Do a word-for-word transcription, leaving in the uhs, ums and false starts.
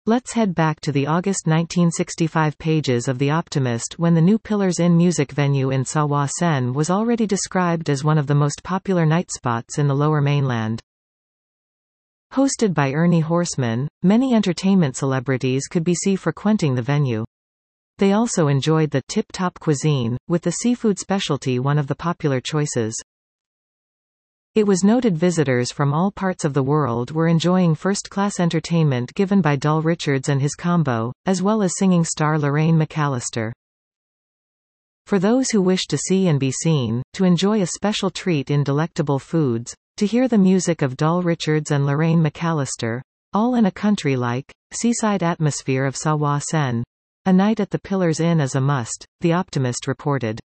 Let's head back to the August nineteen sixty-five pages of The Optimist when the new Pillars Inn music venue in Sa Wa Sen was already described as one of the most popular night spots in the Lower Mainland. Hosted by Ernie Horseman, many entertainment celebrities could be seen frequenting the venue. They also enjoyed the tip-top cuisine, with the seafood specialty one of the popular choices. It was noted visitors from all parts of the world were enjoying first-class entertainment given by Dull Richards and his combo, as well as singing star Lorraine McAllister. For those who wish to see and be seen, to enjoy a special treat in delectable foods, to hear the music of Dull Richards and Lorraine McAllister, all in a country-like, seaside atmosphere of Sa Wa Sen, a night at the Pillars Inn is a must, The Optimist reported.